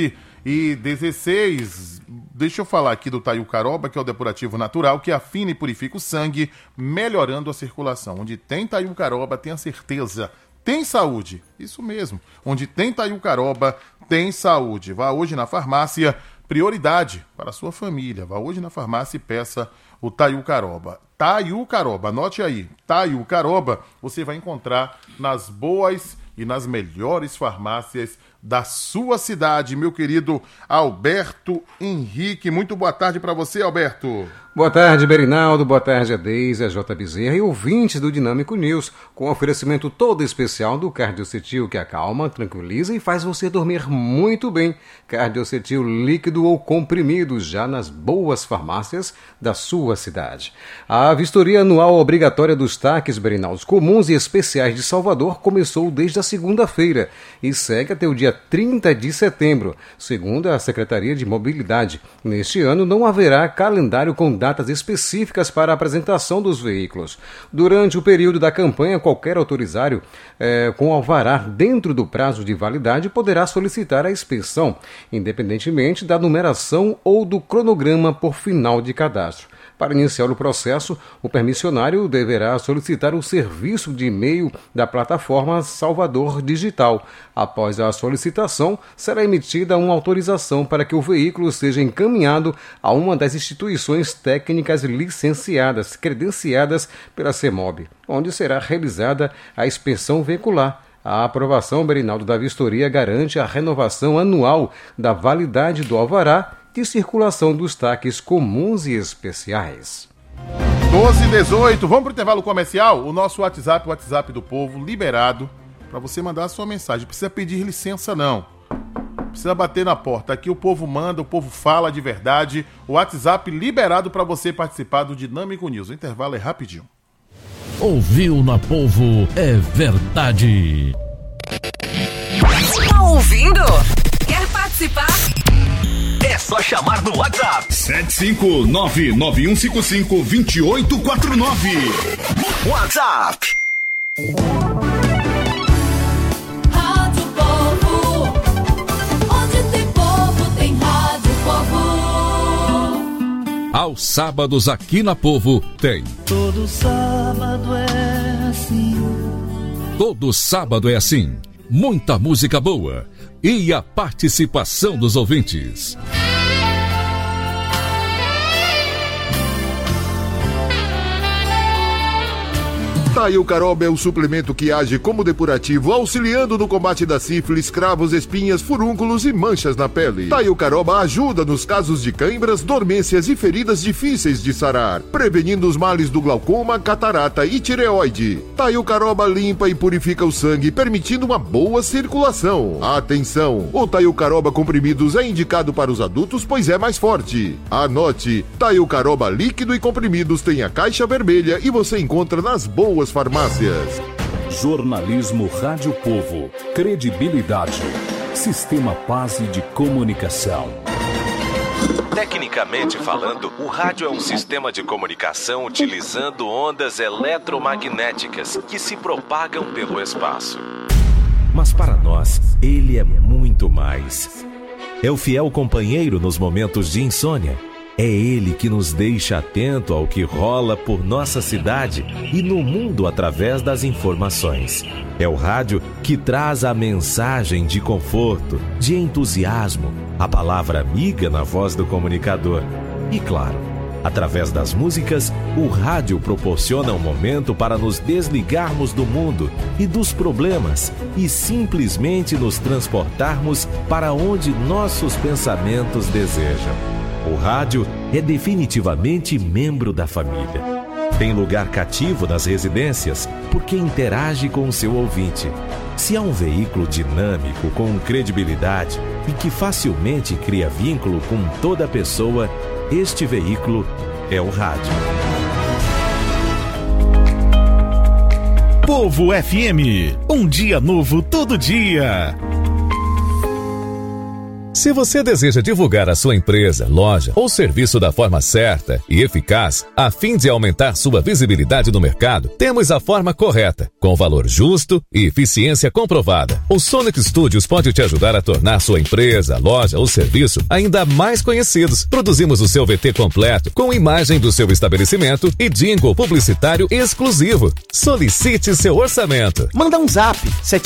12:16. Deixa eu falar aqui do Taiú Caroba, que é o depurativo natural, que afina e purifica o sangue, melhorando a circulação. Onde tem Taiú Caroba, tenha certeza, tem saúde. Isso mesmo, onde tem Taiú Caroba, tem saúde. Vá hoje na farmácia, prioridade para a sua família. Vá hoje na farmácia e peça o Taiú Caroba. Taiú Caroba, anote aí, Taiú Caroba, você vai encontrar nas boas e nas melhores farmácias da sua cidade, meu querido Alberto Henrique. Muito boa tarde para você, Alberto. Boa tarde, Berinaldo. Boa tarde, a Deise, a J. Bezerra e ouvintes do Dinâmico News, com oferecimento todo especial do Cardiocetil, que acalma, tranquiliza e faz você dormir muito bem. Cardiocetil líquido ou comprimido, já nas boas farmácias da sua cidade. A vistoria anual obrigatória dos taques, Berinaldos, comuns e especiais de Salvador começou desde a segunda-feira e segue até o dia 30 de setembro, segundo a Secretaria de Mobilidade. Neste ano não haverá calendário com datas específicas para a apresentação dos veículos. Durante o período da campanha, qualquer autorizário com alvará dentro do prazo de validade poderá solicitar a inspeção, independentemente da numeração ou do cronograma por final de cadastro. Para iniciar o processo, o permissionário deverá solicitar o serviço de e-mail da plataforma Salvador Digital. Após a solicitação, será emitida uma autorização para que o veículo seja encaminhado a uma das instituições técnicas licenciadas, credenciadas pela CEMOB, onde será realizada a inspeção veicular. A aprovação, Berinaldo, da vistoria garante a renovação anual da validade do alvará de circulação dos taques comuns e especiais. 12:18, vamos para o intervalo comercial? O nosso WhatsApp, o WhatsApp do povo, liberado para você mandar a sua mensagem. Não precisa pedir licença, não. Precisa bater na porta. Aqui o povo manda, o povo fala de verdade. O WhatsApp liberado para você participar do Dinâmico News. O intervalo é rapidinho. Ouviu na Povo é verdade. Tá ouvindo? Quer participar? É só chamar no WhatsApp 759-9155-2849. WhatsApp. Rádio Povo. Onde tem povo, tem Rádio Povo. Aos sábados aqui na Povo tem. Todo sábado é assim. Todo sábado é assim. Muita música boa e a participação dos ouvintes. Taiú Caroba é o suplemento que age como depurativo, auxiliando no combate da sífilis, cravos, espinhas, furúnculos e manchas na pele. Taiú Caroba ajuda nos casos de cãibras, dormências e feridas difíceis de sarar, prevenindo os males do glaucoma, catarata e tireoide. Taiú Caroba limpa e purifica o sangue, permitindo uma boa circulação. Atenção! O Taiú Caroba comprimidos é indicado para os adultos, pois é mais forte. Anote, Taiú Caroba líquido e comprimidos tem a caixa vermelha e você encontra nas boas farmácias. Jornalismo Rádio Povo. Credibilidade. Sistema Paz de Comunicação. Tecnicamente falando, o rádio é um sistema de comunicação utilizando ondas eletromagnéticas que se propagam pelo espaço. Mas para nós, ele é muito mais. É o fiel companheiro nos momentos de insônia. É ele que nos deixa atento ao que rola por nossa cidade e no mundo através das informações. É o rádio que traz a mensagem de conforto, de entusiasmo, a palavra amiga na voz do comunicador. E claro, através das músicas, o rádio proporciona um momento para nos desligarmos do mundo e dos problemas e simplesmente nos transportarmos para onde nossos pensamentos desejam. O rádio é definitivamente membro da família. Tem lugar cativo nas residências porque interage com o seu ouvinte. Se há um veículo dinâmico, com credibilidade e que facilmente cria vínculo com toda pessoa, este veículo é o rádio. Povo FM, um dia novo todo dia. Se você deseja divulgar a sua empresa, loja ou serviço da forma certa e eficaz, a fim de aumentar sua visibilidade no mercado, temos a forma correta, com valor justo e eficiência comprovada. O Sonic Studios pode te ajudar a tornar sua empresa, loja ou serviço ainda mais conhecidos. Produzimos o seu VT completo, com imagem do seu estabelecimento e jingle publicitário exclusivo. Solicite seu orçamento. Manda um zap,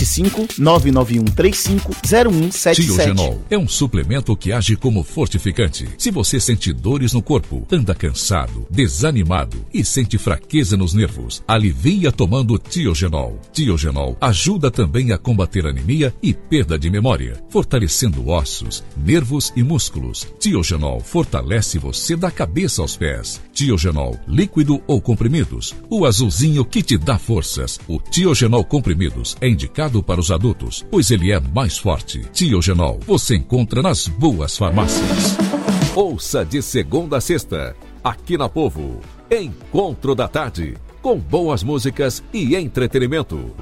75991350177. Tiogenol é um suplemento que age como fortificante. Se você sente dores no corpo, anda cansado, desanimado e sente fraqueza nos nervos, alivia tomando Tiogenol. Tiogenol ajuda também a combater anemia e perda de memória, fortalecendo ossos, nervos e músculos. Tiogenol fortalece você da cabeça aos pés. Tiogenol, líquido ou comprimidos, o azulzinho que te dá forças. O Tiogenol comprimidos é indicado para os adultos, pois ele é mais forte. Tiogenol você encontra nas boas farmácias. Ouça de segunda a sexta, aqui na Povo, Encontro da Tarde, com boas músicas e entretenimento.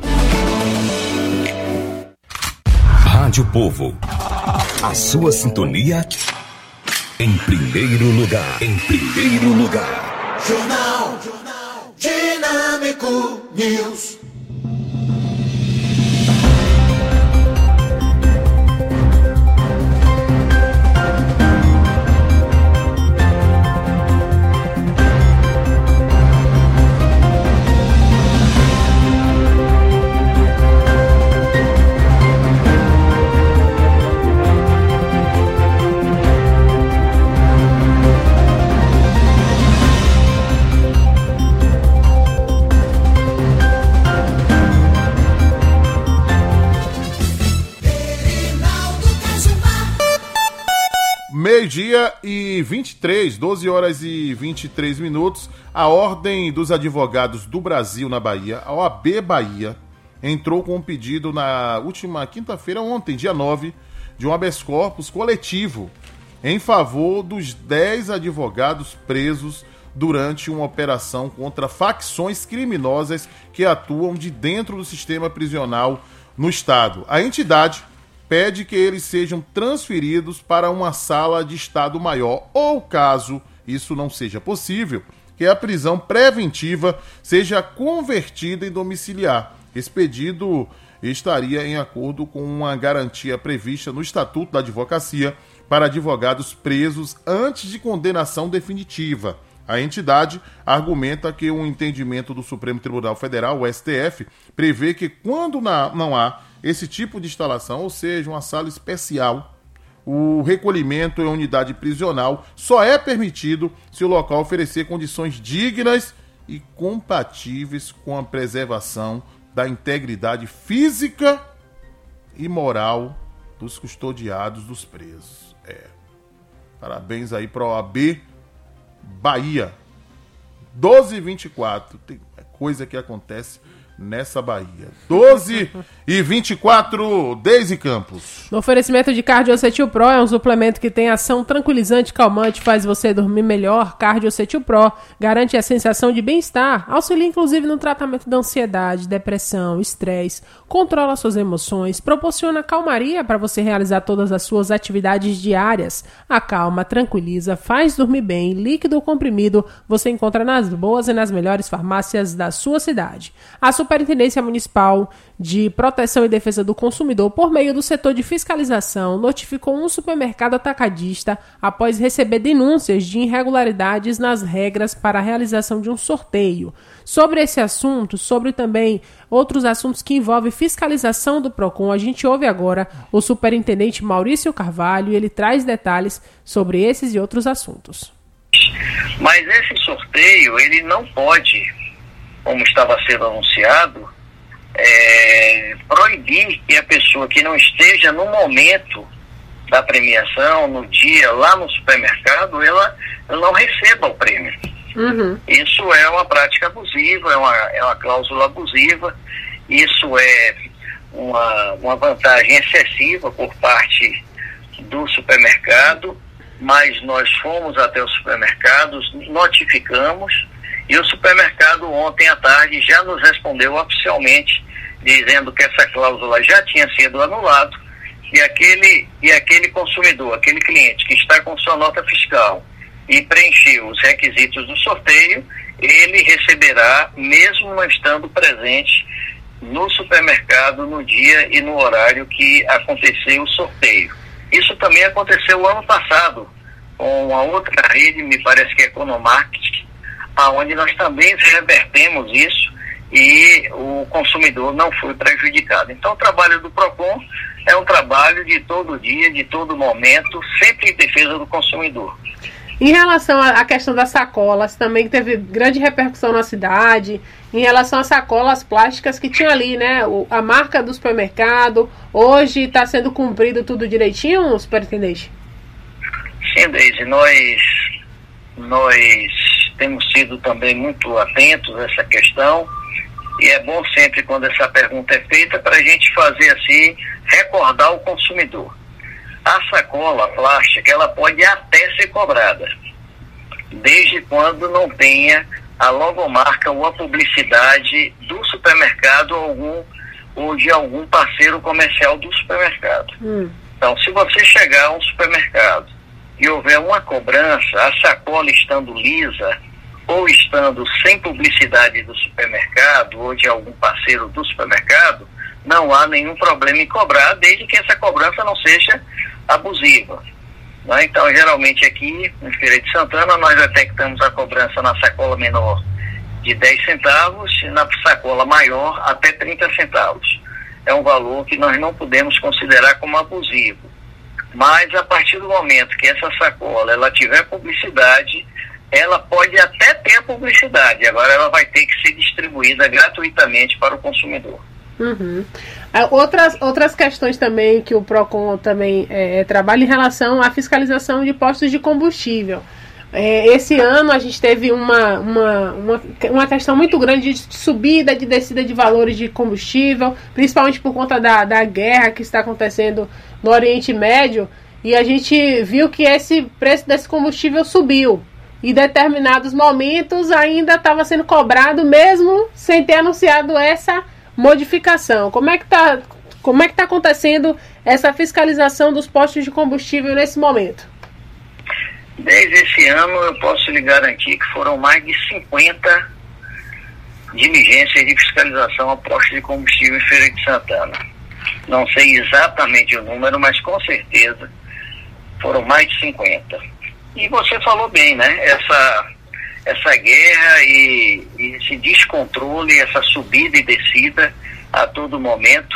Rádio Povo, a sua sintonia em primeiro lugar. Em primeiro lugar. Jornal Dinâmico News. Meio-dia e 23, 12 horas e 23 minutos, a Ordem dos Advogados do Brasil na Bahia, a OAB Bahia, entrou com um pedido na última quinta-feira, ontem, dia 9, de um habeas corpus coletivo em favor dos 10 advogados presos durante uma operação contra facções criminosas que atuam de dentro do sistema prisional no estado. A entidade pede que eles sejam transferidos para uma sala de estado maior ou, caso isso não seja possível, que a prisão preventiva seja convertida em domiciliar. Esse pedido estaria em acordo com uma garantia prevista no Estatuto da Advocacia para advogados presos antes de condenação definitiva. A entidade argumenta que o entendimento do Supremo Tribunal Federal, o STF, prevê que quando não há esse tipo de instalação, ou seja, uma sala especial, o recolhimento em unidade prisional só é permitido se o local oferecer condições dignas e compatíveis com a preservação da integridade física e moral dos custodiados dos presos. Parabéns aí para a OAB Bahia. 12h24, tem coisa que acontece nessa Bahia. 12h24, Deise Campos. No oferecimento de Cardiocetil Pro, é um suplemento que tem ação tranquilizante, calmante, faz você dormir melhor. Cardiocetil Pro garante a sensação de bem-estar, auxilia inclusive no tratamento da ansiedade, depressão, estresse, controla suas emoções, proporciona calmaria para você realizar todas as suas atividades diárias. Acalma, tranquiliza, faz dormir bem. Líquido ou comprimido você encontra nas boas e nas melhores farmácias da sua cidade. A Superintendência Municipal de Proteção e Defesa do Consumidor, por meio do setor de fiscalização, notificou um supermercado atacadista após receber denúncias de irregularidades nas regras para a realização de um sorteio. Sobre esse assunto, sobre também outros assuntos que envolvem fiscalização do PROCON, a gente ouve agora o superintendente Maurício Carvalho e ele traz detalhes sobre esses e outros assuntos. Mas esse sorteio, ele não pode, como estava sendo anunciado, proibir que a pessoa que não esteja no momento da premiação, no dia, lá no supermercado, ela não receba o prêmio. Uhum. Isso é uma prática abusiva, é uma cláusula abusiva, isso é uma vantagem excessiva por parte do supermercado, mas nós fomos até os supermercados, notificamos, e o supermercado ontem à tarde já nos respondeu oficialmente, dizendo que essa cláusula já tinha sido anulada E aquele consumidor, aquele cliente que está com sua nota fiscal e preencheu os requisitos do sorteio, ele receberá, mesmo não estando presente no supermercado no dia e no horário que aconteceu o sorteio. Isso também aconteceu ano passado com a outra rede, me parece que é Economarket, aonde nós também revertemos isso e o consumidor não foi prejudicado. Então o trabalho do PROCON é um trabalho de todo dia, de todo momento, sempre em defesa do consumidor. Em relação à questão das sacolas, também teve grande repercussão na cidade, em relação às sacolas plásticas que tinha ali, né? A marca do supermercado, hoje está sendo cumprido tudo direitinho, superintendente? Sim, Deise, nós temos sido também muito atentos a essa questão, e é bom sempre quando essa pergunta é feita para a gente fazer assim, recordar o consumidor. A sacola plástica, ela pode até ser cobrada, desde quando não tenha a logomarca ou a publicidade do supermercado ou de algum parceiro comercial do supermercado. Então, se você chegar a um supermercado e houver uma cobrança, a sacola estando lisa ou estando sem publicidade do supermercado ou de algum parceiro do supermercado, não há nenhum problema em cobrar, desde que essa cobrança não seja abusiva. Né? Então, geralmente aqui, em Feira de Santana, nós detectamos a cobrança na sacola menor de 10 centavos e na sacola maior até 30 centavos. É um valor que nós não podemos considerar como abusivo. Mas, a partir do momento que essa sacola ela tiver publicidade, ela pode até ter a publicidade, agora ela vai ter que ser distribuída gratuitamente para o consumidor. Uhum. Outras questões também que o PROCON também trabalha em relação à fiscalização de postos de combustível. Esse ano a gente teve uma questão muito grande de subida, de descida de valores de combustível, principalmente por conta da guerra que está acontecendo no Oriente Médio, e a gente viu que esse preço desse combustível subiu. Em determinados momentos ainda estava sendo cobrado, mesmo sem ter anunciado essa modificação. Como é que tá acontecendo essa fiscalização dos postos de combustível nesse momento? Desde esse ano eu posso lhe garantir que foram mais de 50 diligências de fiscalização a postos de combustível em Feira de Santana. Não sei exatamente o número, mas com certeza foram mais de 50. E você falou bem, né? Essa guerra e esse descontrole, essa subida e descida a todo momento.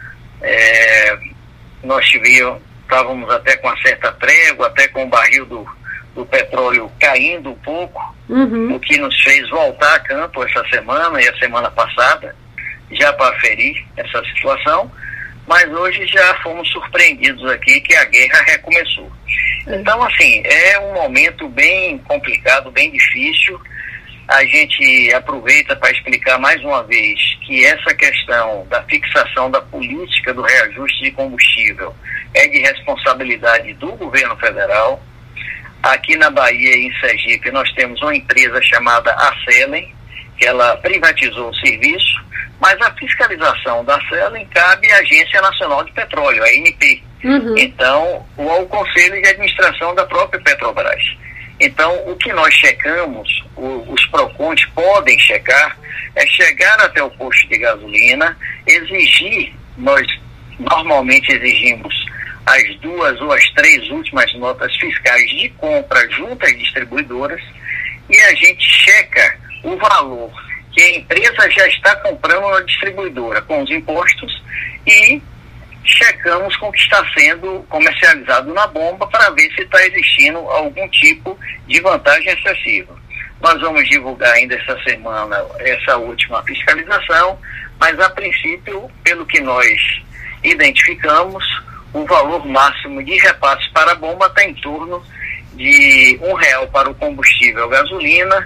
Nós estávamos até com uma certa trégua, até com o barril do petróleo caindo um pouco, o que nos fez voltar a campo essa semana e a semana passada, já para aferir essa situação, mas hoje já fomos surpreendidos aqui que a guerra recomeçou. Então, assim, é um momento bem complicado, bem difícil. A gente aproveita para explicar mais uma vez que essa questão da fixação da política do reajuste de combustível é de responsabilidade do governo federal. Aqui na Bahia e em Sergipe nós temos uma empresa chamada Acelen, que ela privatizou o serviço, mas a fiscalização da Acelen cabe à Agência Nacional de Petróleo, a ANP. Então, o Conselho de Administração da própria Petrobras. Então, o que nós checamos, os PROCONs podem checar, é chegar até o posto de gasolina, exigir, nós normalmente exigimos as 2 ou as 3 últimas notas fiscais de compra junto às distribuidoras, e a gente checa o valor que a empresa já está comprando na distribuidora com os impostos e checamos com o que está sendo comercializado na bomba para ver se está existindo algum tipo de vantagem excessiva. Nós vamos divulgar ainda essa semana essa última fiscalização, mas a princípio, pelo que nós identificamos, o valor máximo de repasse para a bomba está em torno de R$1 para o combustível gasolina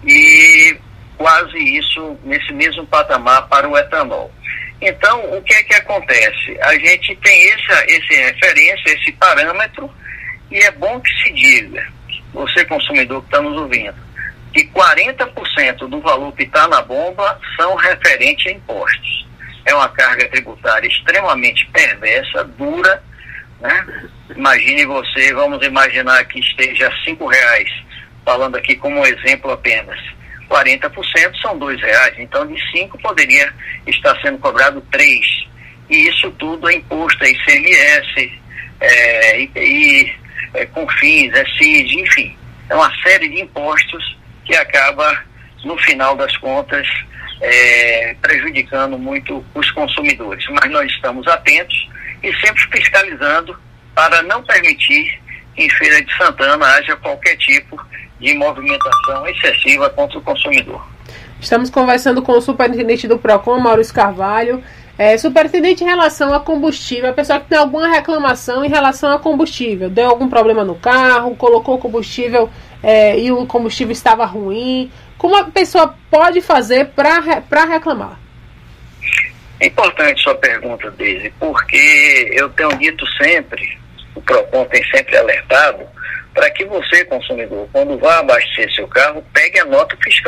e quase isso nesse mesmo patamar para o etanol. Então, o que é que acontece? A gente tem esse referência, esse parâmetro, e é bom que se diga, você consumidor que está nos ouvindo, que 40% do valor que está na bomba são referentes a impostos. É uma carga tributária extremamente perversa, dura, né? Imagine você, vamos imaginar que esteja R$5, falando aqui como um exemplo apenas. 40% são R$2, então de 5 poderia estar sendo cobrado 3. E isso tudo é imposto, é ICMS, IPI, CONFINS, CID, enfim. É uma série de impostos que acaba, no final das contas, prejudicando muito os consumidores. Mas nós estamos atentos e sempre fiscalizando para não permitir que em Feira de Santana haja qualquer tipo de movimentação excessiva contra o consumidor. Estamos conversando com o superintendente do PROCON, Maurício Carvalho. Superintendente, em relação a combustível, a pessoa que tem alguma reclamação em relação a combustível, deu algum problema no carro, colocou combustível e o combustível estava ruim, como a pessoa pode fazer para reclamar? É importante sua pergunta, Deise, porque eu tenho dito sempre, o PROCON tem sempre alertado, para que você, consumidor, quando vá abastecer seu carro, pegue a nota fiscal.